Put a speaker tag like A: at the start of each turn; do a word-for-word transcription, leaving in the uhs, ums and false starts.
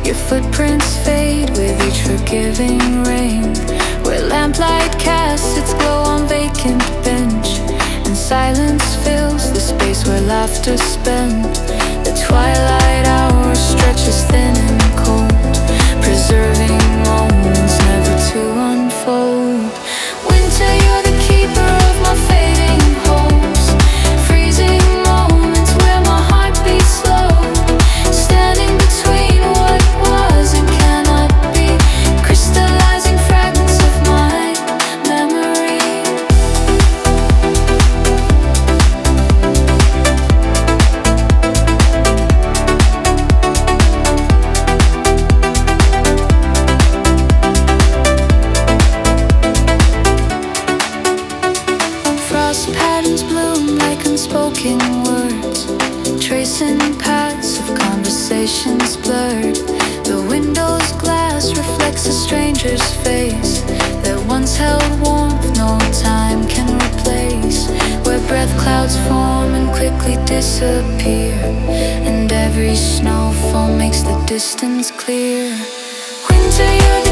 A: Your footprints fade with each forgiving rain, where lamplight casts its glow on vacant bench, and silence fills the space where laughter spent. The twilight hour stretches thin and cold, preserving moments never to unfold. Winter, you're the keeper of my fading hopes, freezing moments where my heart beats slow, standing between what was and cannot be, crystallizing fragments of my memory. Frost patterns bloom like unspoken words, tracing paths of conversations blurred. The window's glass reflects a stranger's face that once held warmth no time can replace, where breath clouds form and quickly disappear, and every snowfall makes the distance clear. Winter, you're